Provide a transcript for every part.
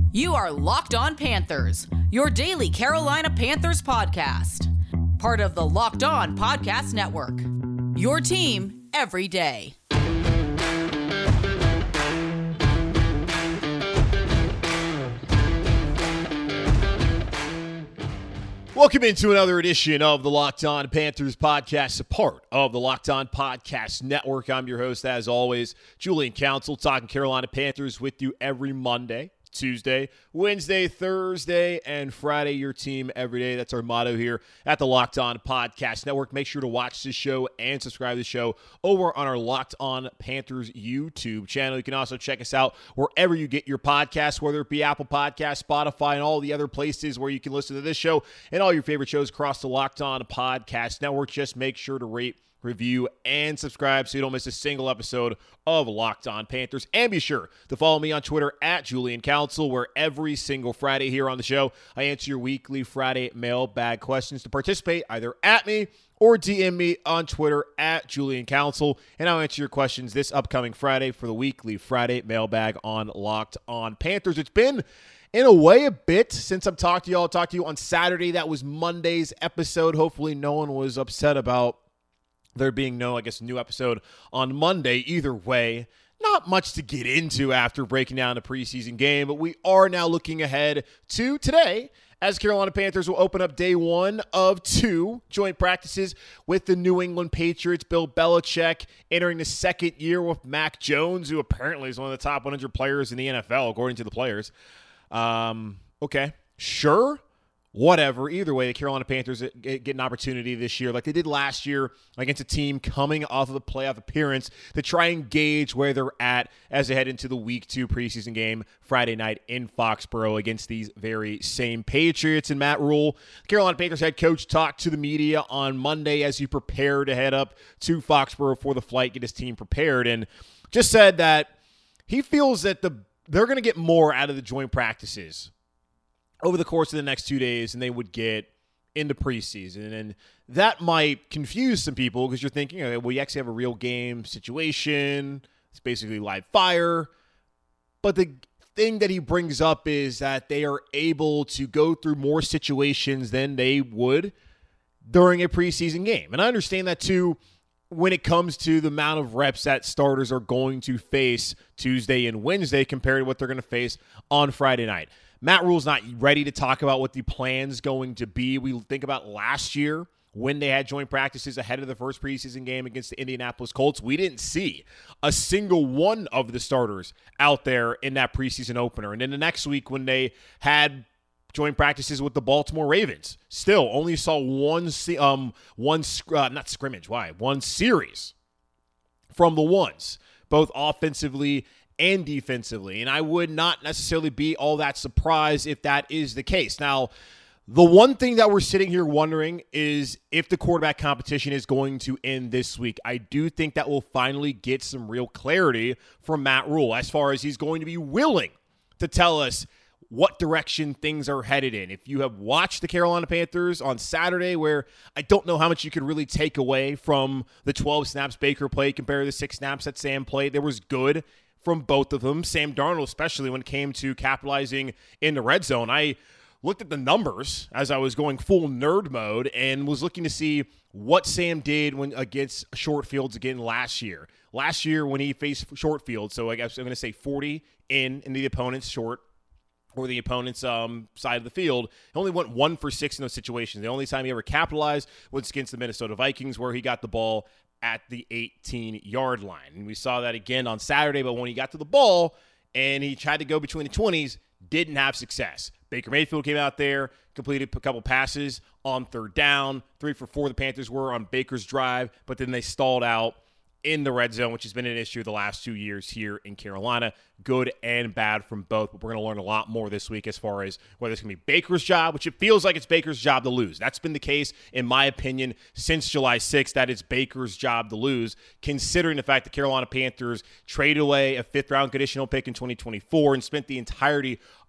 You are Locked On Panthers, your daily Carolina Panthers podcast. Part of the Locked On Podcast Network. Your team every day. Welcome into another edition of the Locked On Panthers podcast, a part of the Locked On Podcast Network. I'm your host, as always, Julian Council, talking Carolina Panthers with you every Monday, Tuesday, Wednesday, Thursday, and Friday. Your team every day. That's our motto here at the Locked On Podcast Network. Make sure to watch this show and subscribe to the show over on our Locked On Panthers YouTube channel. You can also check us out wherever you get your podcasts, whether it be Apple Podcasts, Spotify, and all the other places where you can listen to this show and all your favorite shows across the Locked On Podcast Network. Just make sure to rate, review, and subscribe so you don't miss a single episode of Locked On Panthers. And be sure to follow me on Twitter at Julian Council, where every single Friday here on the show, I answer your weekly Friday mailbag questions. To participate, either at me or DM me on Twitter at Julian Council, and I'll answer your questions this upcoming Friday for the weekly Friday mailbag on Locked On Panthers. It's been, in a way, a bit since I've talked to you all. I talked to you on Saturday. That was Monday's episode. Hopefully no one was upset about there being no, new episode on Monday. Either way, not much to get into after breaking down the preseason game, but we are now looking ahead to today, as Carolina Panthers will open up day one of two joint practices with the New England Patriots. Bill Belichick entering the second year with Mac Jones, who apparently is one of the top 100 players in the NFL, according to the players. Okay, sure. Whatever. Either way, the Carolina Panthers get an opportunity this year, like they did last year, against a team coming off of the playoff appearance, to try and gauge where they're at as they head into the Week 2 preseason game Friday night in Foxborough against these very same Patriots. And Matt Rhule, Carolina Panthers head coach, talked to the media on Monday as he prepared to head up to Foxborough for the flight, get his team prepared, and just said that he feels that they're going to get more out of the joint practices over the course of the next 2 days than they would get into preseason. And that might confuse some people because you're thinking, well, you actually have a real game situation. It's basically live fire. But the thing that he brings up is that they are able to go through more situations than they would during a preseason game. And I understand that too when it comes to the amount of reps that starters are going to face Tuesday and Wednesday compared to what they're going to face on Friday night. Matt Rhule's not ready to talk about what the plan's going to be. We think about last year when they had joint practices ahead of the first preseason game against the Indianapolis Colts. We didn't see a single one of the starters out there in that preseason opener. And then the next week when they had joint practices with the Baltimore Ravens, still only saw one series from the ones, both offensively and defensively. And I would not necessarily be all that surprised if that is the case. Now, the one thing that we're sitting here wondering is if the quarterback competition is going to end this week. I do think that we'll finally get some real clarity from Matt Rhule as far as he's going to be willing to tell us what direction things are headed in. If you have watched the Carolina Panthers on Saturday, where I don't know how much you could really take away from the 12 snaps Baker played compared to the 6 snaps that Sam played, there was good from both of them. Sam Darnold, especially when it came to capitalizing in the red zone. I looked at the numbers as I was going full nerd mode and was looking to see what Sam did when against short fields again last year. Last year when he faced short fields, so I guess I'm going to say 40 in the opponent's short or the opponent's side of the field, he only went 1 for 6 in those situations. The only time he ever capitalized was against the Minnesota Vikings, where he got the ball at the 18-yard line. And we saw that again on Saturday, but when he got to the ball and he tried to go between the 20s, didn't have success. Baker Mayfield came out there, completed a couple passes on third down. 3 for 4 the Panthers were on Baker's drive, but then they stalled out in the red zone, which has been an issue the last 2 years here in Carolina. Good and bad from both, but we're going to learn a lot more this week as far as whether it's going to be Baker's job, which it feels like it's Baker's job to lose. That's been the case, in my opinion, since July 6th, that it's Baker's job to lose, considering the fact that Carolina Panthers traded away a 5th-round conditional pick in 2024 and spent the entirety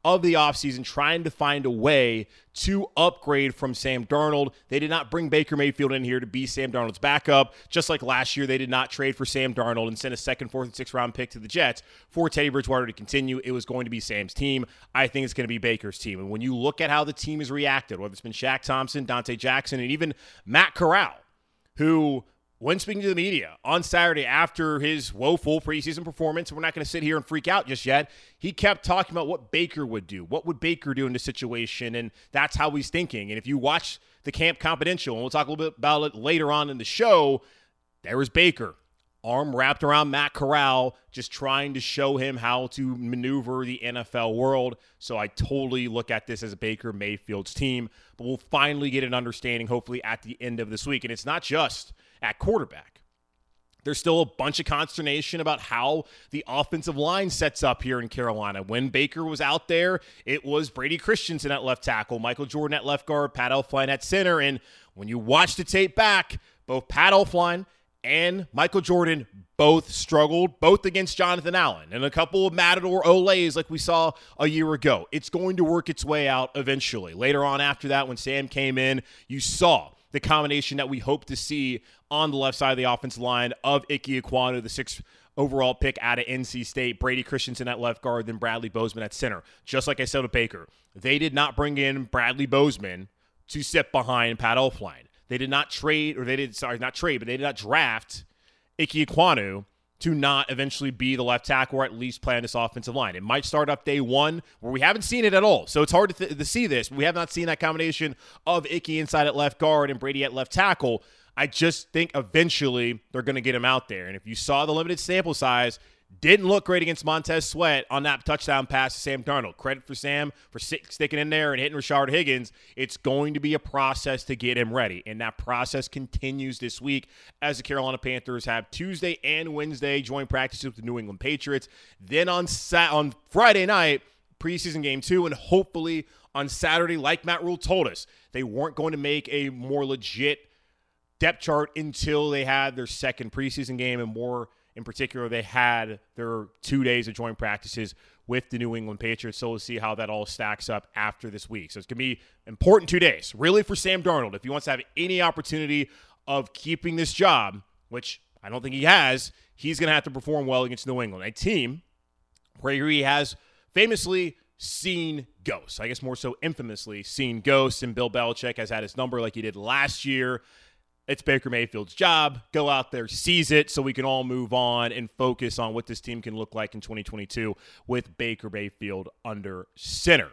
of the offseason trying to find a way to upgrade from Sam Darnold. They did not bring Baker Mayfield in here to be Sam Darnold's backup. Just like last year, they did not trade for Sam Darnold and send a second, fourth, and sixth round pick to the Jets for Teddy Bridgewater to continue. It was going to be Sam's team. I think it's going to be Baker's team. And when you look at how the team has reacted, whether it's been Shaq Thompson, Dante Jackson, and even Matt Corral, who, when speaking to the media on Saturday after his woeful preseason performance, we're not going to sit here and freak out just yet, he kept talking about what Baker would do. What would Baker do in this situation? And that's how he's thinking. And if you watch the Camp Confidential, and we'll talk a little bit about it later on in the show, there was Baker, arm wrapped around Matt Corral, just trying to show him how to maneuver the NFL world. So I totally look at this as a Baker Mayfield's team. But we'll finally get an understanding, hopefully, at the end of this week. And it's not just at quarterback. There's still a bunch of consternation about how the offensive line sets up here in Carolina. When Baker was out there, it was Brady Christensen at left tackle, Michael Jordan at left guard, Pat Elflein at center. And when you watch the tape back, both Pat Elflein and Michael Jordan both struggled, both against Jonathan Allen and a couple of Matador Olays like we saw a year ago. It's going to work its way out eventually. Later on after that, when Sam came in, you saw the combination that we hope to see on the left side of the offensive line of Ike Ekwonu, the 6th overall pick out of NC State, Brady Christensen at left guard, then Bradley Bozeman at center. Just like I said with Baker, they did not bring in Bradley Bozeman to sit behind Pat Elflein. They did not trade, or they did, sorry, not trade, but they did not draft Ike Ekwonu to not eventually be the left tackle or at least play on this offensive line. It might start up day one where we haven't seen it at all. So it's hard to see this. We have not seen that combination of Ike inside at left guard and Brady at left tackle. I just think eventually they're going to get him out there. And if you saw the limited sample size, didn't look great against Montez Sweat on that touchdown pass to Sam Darnold. Credit for Sam for sticking in there and hitting Rashard Higgins. It's going to be a process to get him ready, and that process continues this week as the Carolina Panthers have Tuesday and Wednesday joint practices with the New England Patriots. Then on Friday night, preseason game 2, and hopefully on Saturday, like Matt Rule told us, they weren't going to make a more legit depth chart until they had their second preseason game, and more in particular, they had their 2 days of joint practices with the New England Patriots. So we'll see how that all stacks up after this week. So it's going to be important 2 days, really, for Sam Darnold. If he wants to have any opportunity of keeping this job, which I don't think he has, he's going to have to perform well against New England, a team where he has famously seen ghosts. I guess more so infamously seen ghosts, and Bill Belichick has had his number like he did last year. It's Baker Mayfield's job. Go out there, seize it, so we can all move on and focus on what this team can look like in 2022 with Baker Mayfield under center.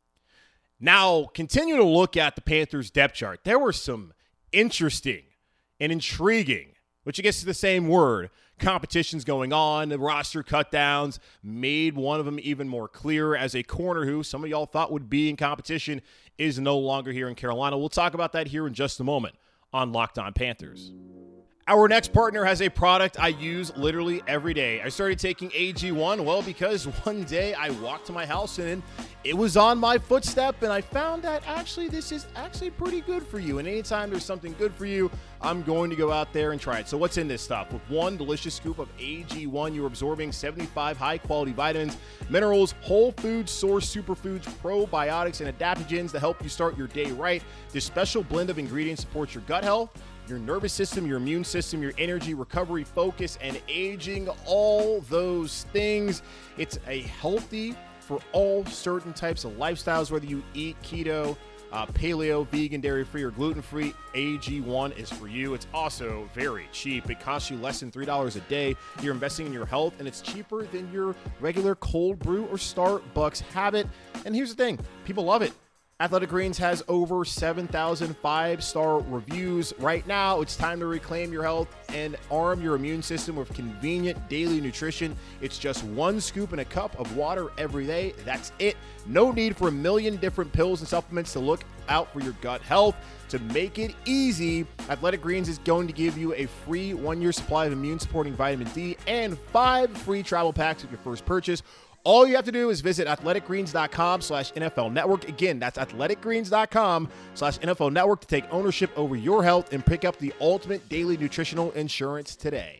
Now, continue to look at the Panthers' depth chart. There were some interesting and intriguing, which I guess is the same word, competitions going on. The roster cutdowns made one of them even more clear, as a corner who some of y'all thought would be in competition is no longer here in Carolina. We'll talk about that here in just a moment on Locked On Panthers. Our next partner has a product I use literally every day. I started taking AG1, well, because one day I walked to my house and it was on my footstep, and I found that actually this is actually pretty good for you. And anytime there's something good for you, I'm going to go out there and try it. So what's in this stuff? With one delicious scoop of AG1, you're absorbing 75 high-quality vitamins, minerals, whole food source superfoods, probiotics, and adaptogens to help you start your day right. This special blend of ingredients supports your gut health, your nervous system, your immune system, your energy, recovery, focus, and aging, all those things. It's a healthy for all certain types of lifestyles, whether you eat keto, paleo, vegan, dairy-free, or gluten-free. AG1 is for you. It's also very cheap. It costs you less than $3 a day. You're investing in your health, and it's cheaper than your regular cold brew or Starbucks habit. And here's the thing. People love it. Athletic Greens has over 7,000 5-star reviews. Right now, it's time to reclaim your health and arm your immune system with convenient daily nutrition. It's just one scoop in a cup of water every day. That's it. No need for a million different pills and supplements to look out for your gut health. To make it easy, Athletic Greens is going to give you a free 1-year supply of immune-supporting vitamin D and 5 free travel packs with your first purchase. All you have to do is visit athleticgreens.com/NFL Network. Again, that's athleticgreens.com/NFL Network to take ownership over your health and pick up the ultimate daily nutritional insurance today.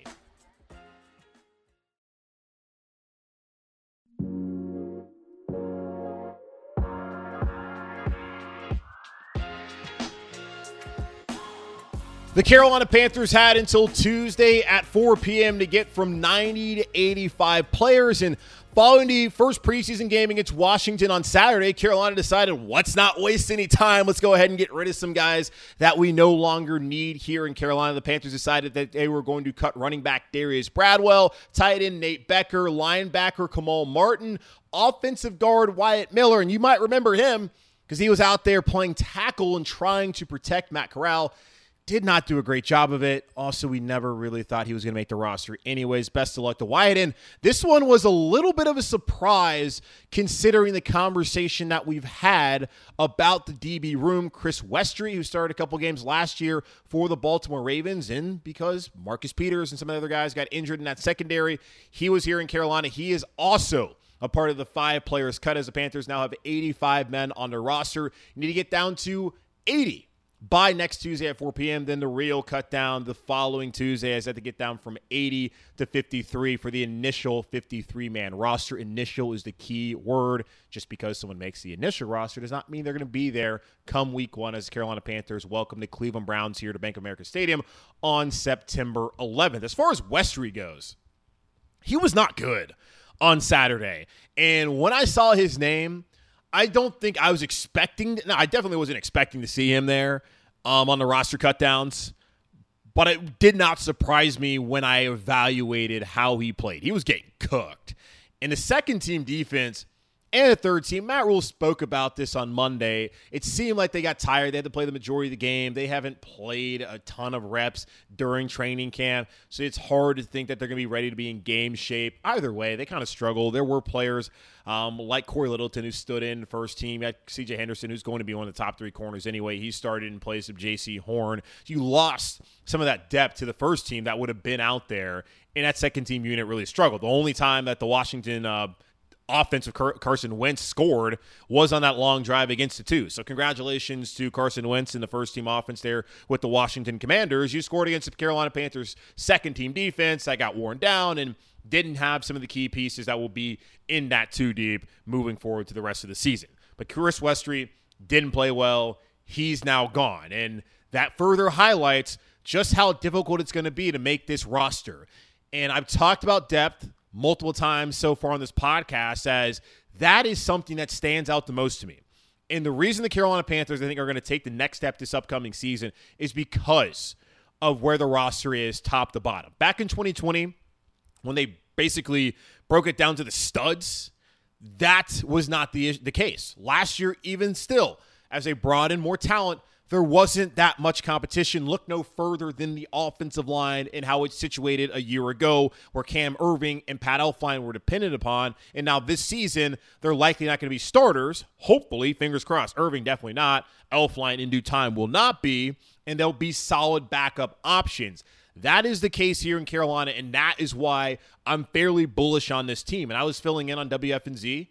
The Carolina Panthers had until Tuesday at 4 p.m. to get from 90 to 85 players, and following the first preseason game against Washington on Saturday, Carolina decided, let's not waste any time. Let's go ahead and get rid of some guys that we no longer need here in Carolina. The Panthers decided that they were going to cut running back Darius Bradwell, tight end Nate Becker, linebacker Kamal Martin, offensive guard Wyatt Miller, and you might remember him because he was out there playing tackle and trying to protect Matt Corral. Did not do a great job of it. Also, we never really thought he was going to make the roster anyways. Best of luck to Wyatt. And this one was a little bit of a surprise considering the conversation that we've had about the DB room. Chris Westry, who started a couple games last year for the Baltimore Ravens, and because Marcus Peters and some of the other guys got injured in that secondary, he was here in Carolina. He is also a part of the 5 players cut, as the Panthers now have 85 men on their roster. You need to get down to 80 by next Tuesday at 4 p.m. Then the real cut down the following Tuesday. I said to get down from 80 to 53 for the initial 53-man roster. Initial is the key word. Just because someone makes the initial roster does not mean they're going to be there come week 1 as the Carolina Panthers welcome the Cleveland Browns here to Bank of America Stadium on September 11th. As far as Westry goes, he was not good on Saturday. And when I saw his name, I don't think I was expecting – no, I definitely wasn't expecting to see him there on the roster cutdowns. But it did not surprise me when I evaluated how he played. He was getting cooked. In the second-team defense and the third team, Matt Rule spoke about this on Monday. It seemed like they got tired. They had to play the majority of the game. They haven't played a ton of reps during training camp, so it's hard to think that they're going to be ready to be in game shape. Either way, they kind of struggle. There were players like Corey Littleton, who stood in first team. You got C.J. Henderson, who's going to be one of the top 3 corners anyway. He started in place of J.C. Horn. You lost some of that depth to the first team that would have been out there, and that second team unit really struggled. The only time that the Washington offensive Carson Wentz scored was on that long drive against the 2. So congratulations to Carson Wentz and the first-team offense there with the Washington Commanders. You scored against the Carolina Panthers' second-team defense that got worn down and didn't have some of the key pieces that will be in that 2 deep moving forward to the rest of the season. But Chris Westry didn't play well. He's now gone. And that further highlights just how difficult it's going to be to make this roster. And I've talked about depth multiple times so far on this podcast, as that is something that stands out the most to me. And the reason the Carolina Panthers, I think, are going to take the next step this upcoming season is because of where the roster is top to bottom. Back in 2020, when they basically broke it down to the studs, that was not the case. Last year, even still, as they brought in more talent, there wasn't that much competition. Look no further than the offensive line and how it's situated a year ago, where Cam Erving and Pat Elflein were dependent upon. And now this season, they're likely not going to be starters. Hopefully, fingers crossed. Erving definitely not. Elflein in due time will not be. And they'll be solid backup options. That is the case here in Carolina, and that is why I'm fairly bullish on this team. And I was filling in on WFNZ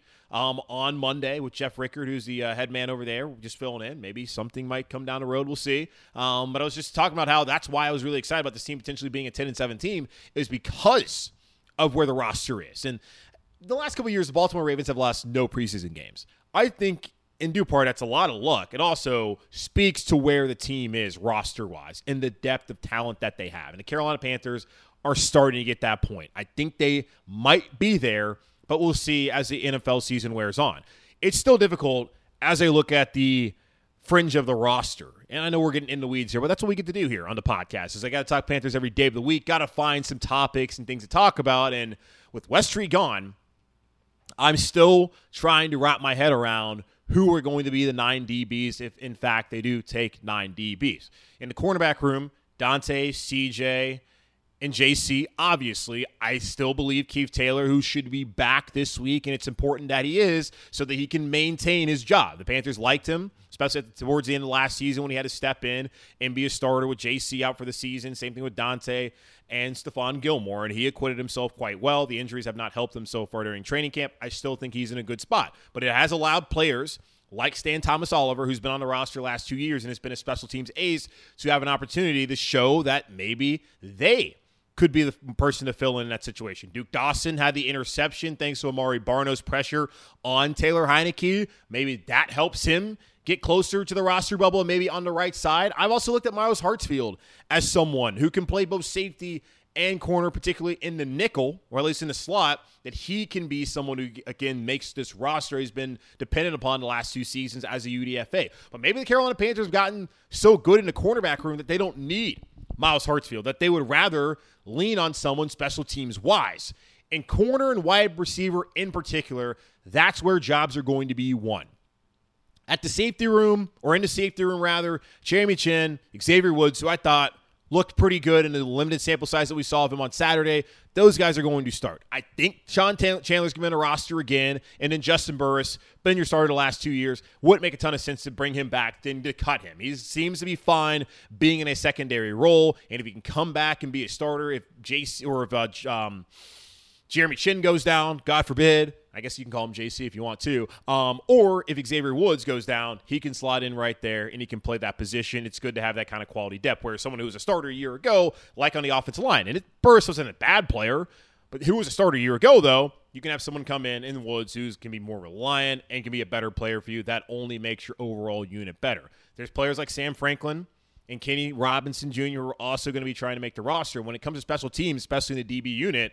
on Monday with Jeff Rickard, who's the head man over there, just filling in. Maybe something might come down the road. We'll see. But I was just talking about how that's why I was really excited about this team potentially being a 10-7 team, is because of where the roster is. And the last couple of years, the Baltimore Ravens have lost no preseason games. I think in due part, that's a lot of luck. It also speaks to where the team is roster-wise and the depth of talent that they have. And the Carolina Panthers are starting to get that point. I think they might be there, but we'll see as the NFL season wears on. It's still difficult as I look at the fringe of the roster. And I know we're getting in the weeds here, but that's what we get to do here on the podcast, is I got to talk Panthers every day of the week, got to find some topics and things to talk about. And with Westry gone, I'm still trying to wrap my head around who are going to be the 9 DBs if, in fact, they do take 9 DBs. In the cornerback room, Dante, CJ, and JC, obviously, I still believe Keith Taylor, who should be back this week, and it's important that he is so that he can maintain his job. The Panthers liked him, especially towards the end of last season when he had to step in and be a starter with JC out for the season. Same thing with Dante and Stephon Gilmore, and he acquitted himself quite well. The injuries have not helped him so far during training camp. I still think he's in a good spot, but it has allowed players like Stan Thomas Oliver, who's been on the roster the last 2 years and has been a special teams ace, to have an opportunity to show that maybe they could be the person to fill in that situation. Duke Dawson had the interception thanks to Amari Barno's pressure on Taylor Heineke. Maybe that helps him get closer to the roster bubble and maybe on the right side. I've also looked at Miles Hartsfield as someone who can play both safety and corner, particularly in the nickel, or at least in the slot, that he can be someone who, again, makes this roster. He's been dependent upon the last 2 seasons as a UDFA. But maybe the Carolina Panthers have gotten so good in the cornerback room that they don't need Miles Hartsfield, that they would rather lean on someone special teams-wise. In corner and wide receiver in particular, that's where jobs are going to be won. At the safety room, or in the safety room rather, Jeremy Chinn, Xavier Woods, who I thought looked pretty good in the limited sample size that we saw of him on Saturday, those guys are going to start. I think Sean Chandler's going to be on the roster again, and then Justin Burris, been your starter the last 2 years. Wouldn't make a ton of sense to bring him back than to cut him. He seems to be fine being in a secondary role, and if he can come back and be a starter, if Jeremy Chinn goes down, God forbid, I guess you can call him JC if you want to. Or if Xavier Woods goes down, he can slide in right there and he can play that position. It's good to have that kind of quality depth where someone who was a starter a year ago, like on the offensive line, and Burris wasn't a bad player, but who was a starter a year ago, though, you can have someone come in Woods who can be more reliant and can be a better player for you. That only makes your overall unit better. There's players like Sam Franklin and Kenny Robinson Jr. who are also going to be trying to make the roster. When it comes to special teams, especially in the DB unit,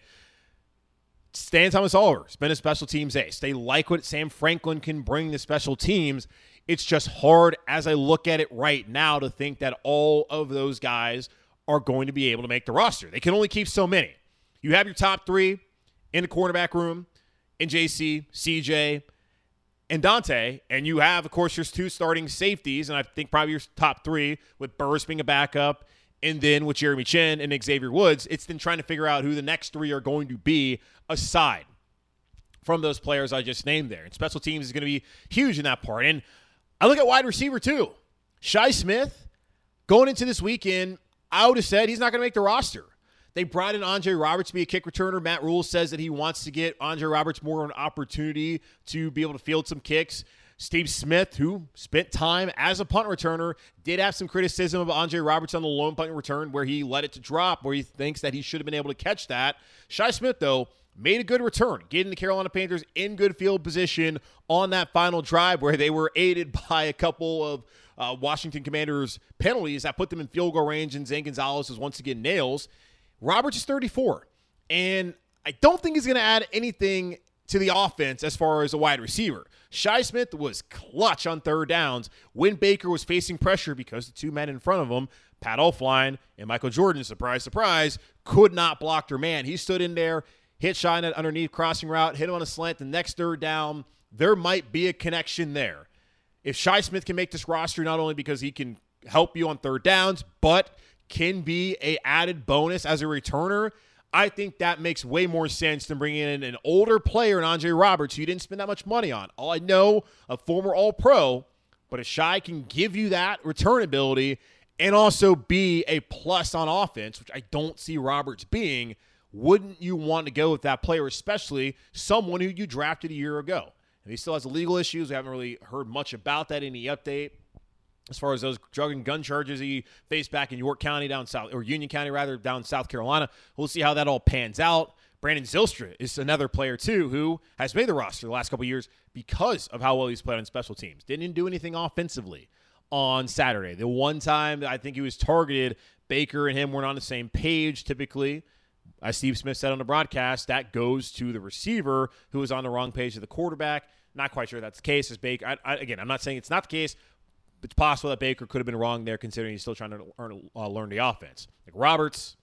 Stan Thomas Oliver has been a special teams ace. They like what Sam Franklin can bring to special teams. It's just hard as I look at it right now to think that all of those guys are going to be able to make the roster. They can only keep so many. You have your top 3 in the cornerback room, in JC, CJ, and Dante, and you have, of course, your 2 starting safeties, and I think probably your top 3 with Burris being a backup, and then with Jeremy Chinn and Xavier Woods. It's then trying to figure out who the next 3 are going to be aside from those players I just named there. And special teams is going to be huge in that part. And I look at wide receiver too. Shi Smith, going into this weekend, I would have said he's not going to make the roster. They brought in Andre Roberts to be a kick returner. Matt Rule says that he wants to get Andre Roberts more of an opportunity to be able to field some kicks. Steve Smith, who spent time as a punt returner, did have some criticism of Andre Roberts on the lone punt return where he let it to drop, where he thinks that he should have been able to catch that. Shi Smith, though, made a good return, getting the Carolina Panthers in good field position on that final drive where they were aided by a couple of Washington Commanders penalties that put them in field goal range, and Zane Gonzalez was once again nails. Roberts is 34, and I don't think he's going to add anything to the offense as far as a wide receiver. Shi Smith was clutch on third downs when Baker was facing pressure because the 2 men in front of him, Pat Elflein and Michael Jordan, surprise, surprise, could not block their man. He stood in there, hit Shi Smith underneath crossing route, hit him on a slant. The next third down, there might be a connection there. If Shi Smith can make this roster, not only because he can help you on third downs, but can be a added bonus as a returner, I think that makes way more sense than bringing in an older player in Andre Roberts who you didn't spend that much money on. All I know, a former All-Pro, but if Shi can give you that return ability and also be a plus on offense, which I don't see Roberts being, wouldn't you want to go with that player, especially someone who you drafted a year ago? And he still has legal issues. We haven't really heard much about that in the update. As far as those drug and gun charges he faced back in York County down south, or Union County rather, down South Carolina. We'll see how that all pans out. Brandon Zylstra is another player too who has made the roster the last couple of years because of how well he's played on special teams. Didn't do anything offensively on Saturday. The one time that I think he was targeted, Baker and him weren't on the same page typically. As Steve Smith said on the broadcast, that goes to the receiver who was on the wrong page of the quarterback. Not quite sure that's the case. As Baker, again, I'm not saying it's not the case. It's possible that Baker could have been wrong there considering he's still trying to learn the offense. Like Roberts,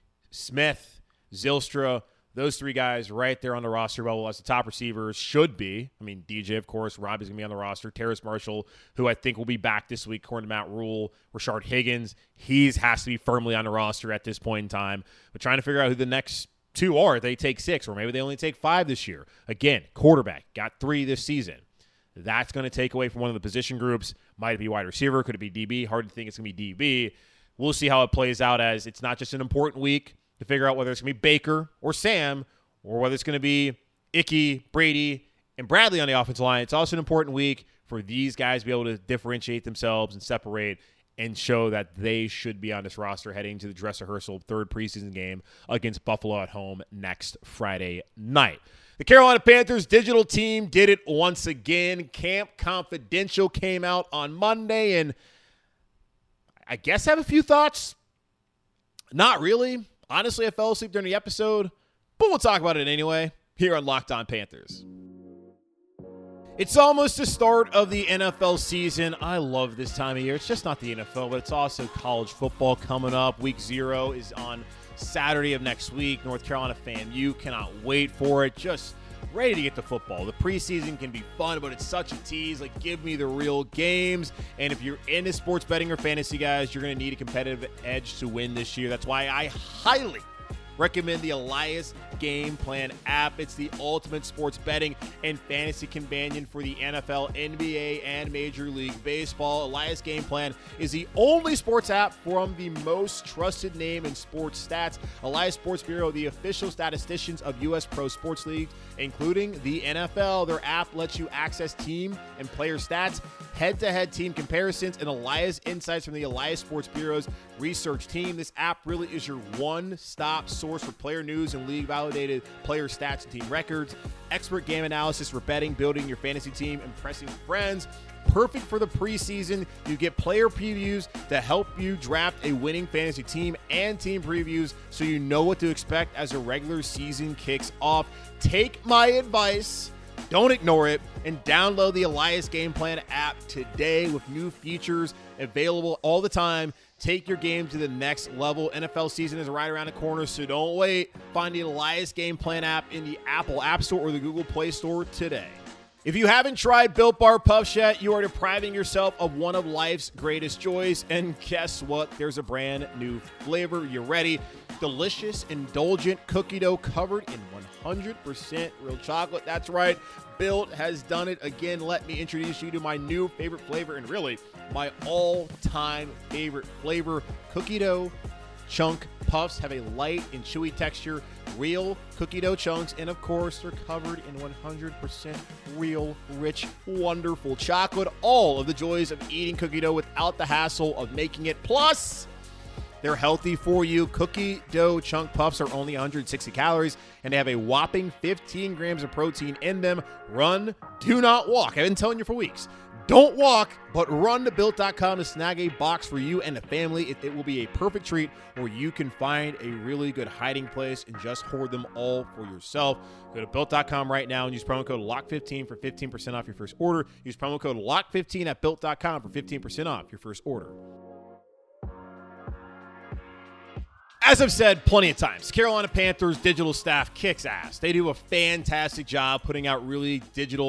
Smith, Zylstra, those 3 guys right there on the roster level as the top receivers should be. I mean, DJ, of course. Robbie's going to be on the roster. Terrace Marshall, who I think will be back this week according to Matt Rule. Rashard Higgins, he has to be firmly on the roster at this point in time. But trying to figure out who the next 2 are. If they take 6 or maybe they only take 5 this year. Again, quarterback, got 3 this season. That's going to take away from one of the position groups. Might it be wide receiver? Could it be DB? Hard to think it's going to be DB. We'll see how it plays out as it's not just an important week to figure out whether it's going to be Baker or Sam or whether it's going to be Ickey, Brady, and Bradley on the offensive line. It's also an important week for these guys to be able to differentiate themselves and separate and show that they should be on this roster heading to the dress rehearsal 3rd preseason game against Buffalo at home next Friday night. The Carolina Panthers digital team did it once again. Camp Confidential came out on Monday, and I guess I have a few thoughts. Not really. Honestly, I fell asleep during the episode, but we'll talk about it anyway here on Locked On Panthers. It's almost the start of the NFL season. I love this time of year. It's just not the NFL, but it's also college football coming up. Week 0 is on Saturday of next week. North Carolina FAMU cannot wait for it. Just ready to get to football. The preseason can be fun, but it's such a tease. Like, give me the real games. And if you're into sports betting or fantasy, guys, you're going to need a competitive edge to win this year. That's why I highly recommend the Elias Game Plan app. It's the ultimate sports betting and fantasy companion for the NFL, NBA, and Major League Baseball. Elias Game Plan is the only sports app from the most trusted name in sports stats, Elias Sports Bureau, the official statisticians of U.S. pro sports leagues, including the NFL. Their app lets you access team and player stats, head-to-head team comparisons, and Elias insights from the Elias Sports Bureau's research team. This app really is your one-stop source for player news and league-validated player stats and team records, expert game analysis for betting, building your fantasy team, impressing friends. Perfect for the preseason. You get player previews to help you draft a winning fantasy team and team previews so you know what to expect as the regular season kicks off. Take my advice. Don't ignore it, and download the Elias Game Plan app today with new features available all the time. Take your game to the next level. NFL season is right around the corner, so don't wait. Find the Elias Game Plan app in the Apple App Store or the Google Play Store today. If you haven't tried Built Bar Puffs yet, you are depriving yourself of one of life's greatest joys. And guess what? There's a brand new flavor. You ready? Delicious, indulgent cookie dough covered in 100% real chocolate. That's right. Built has done it again. Let me introduce you to my new favorite flavor, and really my all-time favorite flavor. Cookie dough chunk puffs have a light and chewy texture, real cookie dough chunks, and of course they're covered in 100% real, rich, wonderful chocolate. All of the joys of eating cookie dough without the hassle of making it. Plus, they're healthy for you. Cookie dough chunk puffs are only 160 calories, and they have a whopping 15 grams of protein in them. Run, do not walk. I've been telling you for weeks. Don't walk, but run to Built.com to snag a box for you and the family. It will be a perfect treat where you can find a really good hiding place and just hoard them all for yourself. Go to Built.com right now and use promo code LOCK15 for 15% off your first order. Use promo code LOCK15 at Built.com for 15% off your first order. As I've said plenty of times, Carolina Panthers digital staff kicks ass. They do a fantastic job putting out really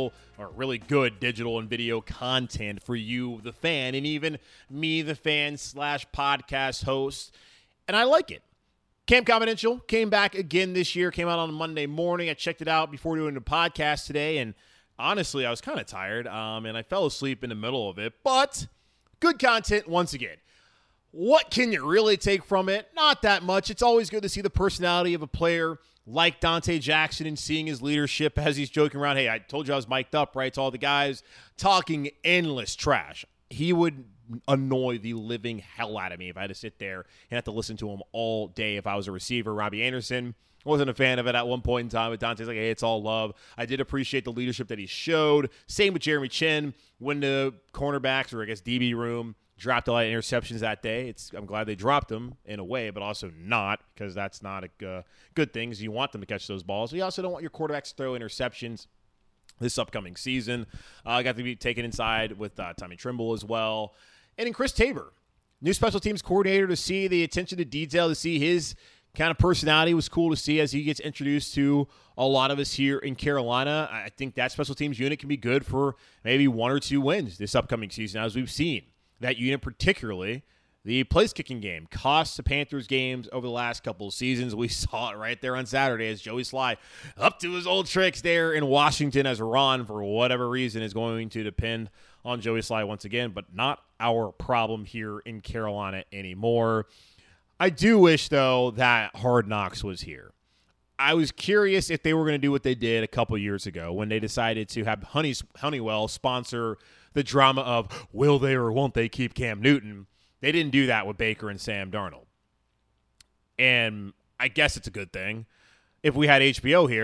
good digital and video content for you, the fan, and even me, the fan / podcast host. And I like it. Camp Confidential came back again this year, came out on Monday morning. I checked it out before doing the podcast today, and honestly, I was kind of tired, and I fell asleep in the middle of it. But good content once again. What can you really take from it? Not that much. It's always good to see the personality of a player like Dante Jackson and seeing his leadership as he's joking around. Hey, I told you I was mic'd up, right? To all the guys talking endless trash. He would annoy the living hell out of me if I had to sit there and have to listen to him all day if I was a receiver. Robbie Anderson, wasn't a fan of it at one point in time, but Dante's like, hey, it's all love. I did appreciate the leadership that he showed. Same with Jeremy Chin when the cornerbacks, or I guess DB room, dropped a lot of interceptions that day. I'm glad they dropped them in a way, but also not, because that's not a good thing. You want them to catch those balls. You also don't want your quarterbacks to throw interceptions this upcoming season. I got to be taken inside with Tommy Trimble as well. And in Chris Tabor, new special teams coordinator, to see the attention to detail, to see his kind of personality was cool to see as he gets introduced to a lot of us here in Carolina. I think that special teams unit can be good for maybe 1 or 2 wins this upcoming season, as we've seen. That unit, particularly the place-kicking game, cost the Panthers games over the last couple of seasons. We saw it right there on Saturday as Joey Sly up to his old tricks there in Washington, as Ron, for whatever reason, is going to depend on Joey Sly once again, but not our problem here in Carolina anymore. I do wish, though, that Hard Knocks was here. I was curious if they were going to do what they did a couple years ago when they decided to have Honeywell sponsor the drama of will they or won't they keep Cam Newton. They didn't do that with Baker and Sam Darnold. And I guess it's a good thing. If we had HBO here,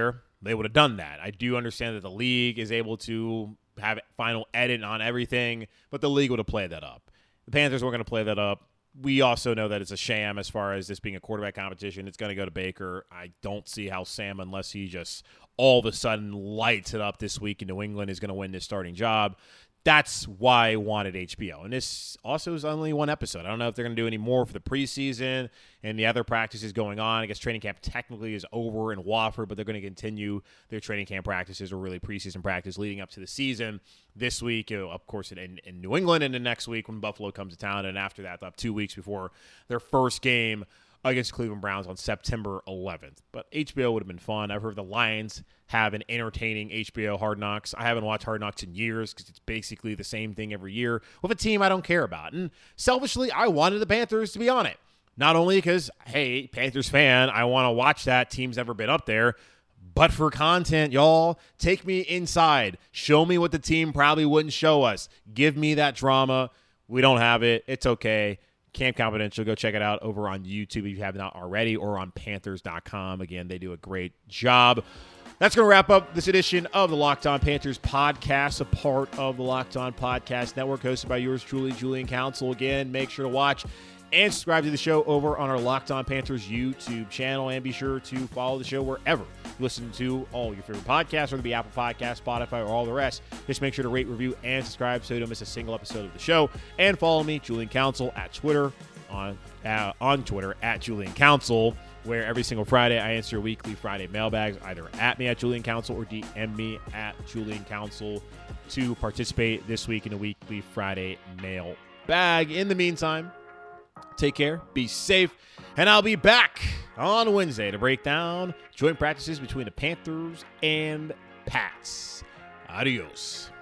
they would have done that. I do understand that the league is able to have final edit on everything, but the league would have played that up. The Panthers weren't going to play that up. We also know that it's a sham as far as this being a quarterback competition. It's going to go to Baker. I don't see how Sam, unless he just all of a sudden lights it up this week in New England, is going to win this starting job. That's why I wanted HBO. And this also is only one episode. I don't know if they're going to do any more for the preseason and the other practices going on. I guess training camp technically is over in Wofford, but they're going to continue their training camp practices, or really preseason practice, leading up to the season this week, of course, in New England, and then next week when Buffalo comes to town. And after that, they'll have 2 weeks before their first game against Cleveland Browns on September 11th. But HBO would have been fun. I've heard the Lions have an entertaining HBO Hard Knocks. I haven't watched Hard Knocks in years because it's basically the same thing every year with a team I don't care about. And selfishly, I wanted the Panthers to be on it. Not only because, hey, Panthers fan, I want to watch that. Team's never been up there. But for content, y'all, take me inside. Show me what the team probably wouldn't show us. Give me that drama. We don't have it. It's okay. Camp Confidential, go check it out over on YouTube if you have not already, or on Panthers.com. Again, they do a great job. That's going to wrap up this edition of the Locked On Panthers podcast, a part of the Locked On Podcast Network, hosted by yours truly, Julian Council. Again, make sure to watch and subscribe to the show over on our Locked On Panthers YouTube channel, and be sure to follow the show wherever you listen to all your favorite podcasts, whether it be Apple Podcasts, Spotify, or all the rest. Just make sure to rate, review, and subscribe so you don't miss a single episode of the show. And follow me, Julian Council, at Twitter, on Twitter, at Julian Council, where every single Friday I answer weekly Friday mailbags, either at me at Julian Council or DM me at Julian Council to participate this week in the weekly Friday mailbag. In the meantime, take care, be safe, and I'll be back on Wednesday to break down joint practices between the Panthers and Pats. Adios.